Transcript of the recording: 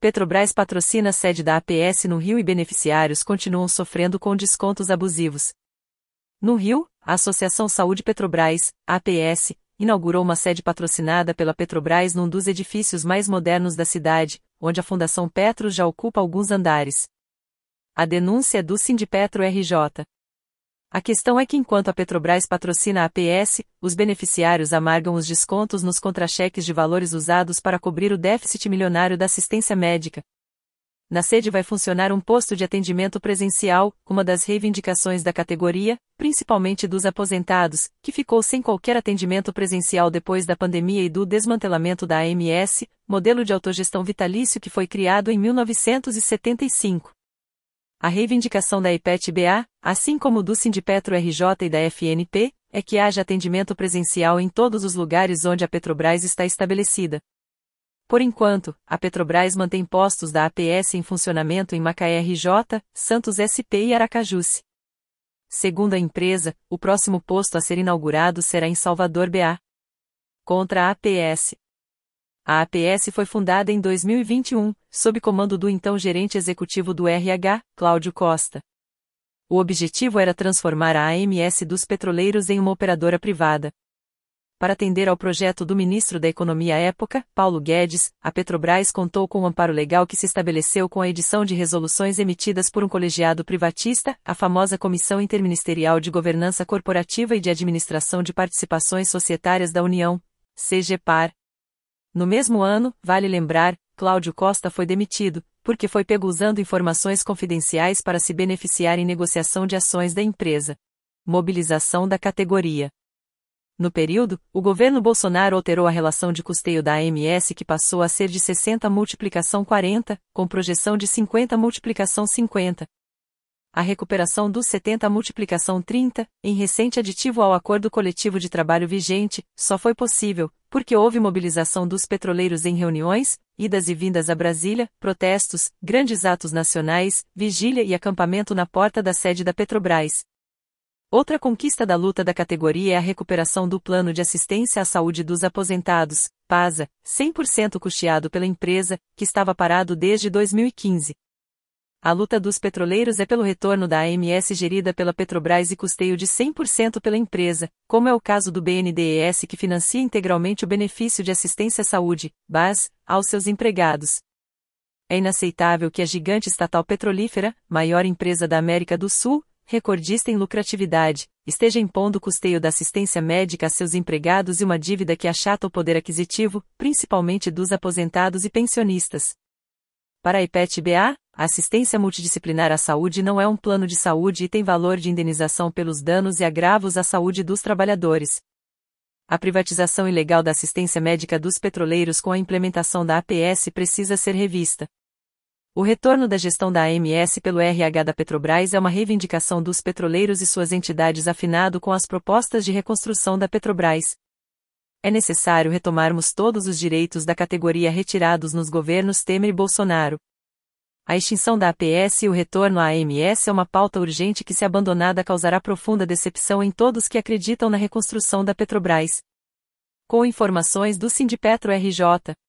Petrobras patrocina a sede da APS no Rio e beneficiários continuam sofrendo com descontos abusivos. No Rio, a Associação Saúde Petrobras, APS, inaugurou uma sede patrocinada pela Petrobras num dos edifícios mais modernos da cidade, onde a Fundação Petros já ocupa alguns andares. A denúncia é do Sindipetro RJ. A questão é que enquanto a Petrobras patrocina a APS, os beneficiários amargam os descontos nos contra-cheques de valores usados para cobrir o déficit milionário da assistência médica. Na sede vai funcionar um posto de atendimento presencial, uma das reivindicações da categoria, principalmente dos aposentados, que ficou sem qualquer atendimento presencial depois da pandemia e do desmantelamento da AMS, modelo de autogestão vitalício que foi criado em 1975. A reivindicação da EPET-BA, assim como do Sindipetro RJ e da FNP, é que haja atendimento presencial em todos os lugares onde a Petrobras está estabelecida. Por enquanto, a Petrobras mantém postos da APS em funcionamento em Macaé RJ, Santos SP e Aracajus. Segundo a empresa, o próximo posto a ser inaugurado será em Salvador BA. Contra a APS. A APS foi fundada em 2021, sob comando do então gerente executivo do RH, Cláudio Costa. O objetivo era transformar a AMS dos petroleiros em uma operadora privada. Para atender ao projeto do ministro da Economia à época, Paulo Guedes, a Petrobras contou com um amparo legal que se estabeleceu com a edição de resoluções emitidas por um colegiado privatista, a famosa Comissão Interministerial de Governança Corporativa e de Administração de Participações Societárias da União, CGPAR. No mesmo ano, vale lembrar, Cláudio Costa foi demitido, porque foi pego usando informações confidenciais para se beneficiar em negociação de ações da empresa. Mobilização da categoria. No período, o governo Bolsonaro alterou a relação de custeio da AMS que passou a ser de 60/40, com projeção de 50/50. A recuperação dos 70/30, em recente aditivo ao acordo coletivo de trabalho vigente, só foi possível, porque houve mobilização dos petroleiros em reuniões, idas e vindas a Brasília, protestos, grandes atos nacionais, vigília e acampamento na porta da sede da Petrobras. Outra conquista da luta da categoria é a recuperação do Plano de Assistência à Saúde dos Aposentados, PASA, 100% custeado pela empresa, que estava parado desde 2015. A luta dos petroleiros é pelo retorno da AMS gerida pela Petrobras e custeio de 100% pela empresa, como é o caso do BNDES que financia integralmente o benefício de assistência à saúde, BAS, aos seus empregados. É inaceitável que a gigante estatal petrolífera, maior empresa da América do Sul, recordista em lucratividade, esteja impondo o custeio da assistência médica a seus empregados e uma dívida que achata o poder aquisitivo, principalmente dos aposentados e pensionistas. Para a EPET-BA, a assistência multidisciplinar à saúde não é um plano de saúde e tem valor de indenização pelos danos e agravos à saúde dos trabalhadores. A privatização ilegal da assistência médica dos petroleiros com a implementação da APS precisa ser revista. O retorno da gestão da AMS pelo RH da Petrobras é uma reivindicação dos petroleiros e suas entidades afinado com as propostas de reconstrução da Petrobras. É necessário retomarmos todos os direitos da categoria retirados nos governos Temer e Bolsonaro. A extinção da APS e o retorno à AMS é uma pauta urgente que, se abandonada, causará profunda decepção em todos que acreditam na reconstrução da Petrobras. Com informações do Sindipetro RJ.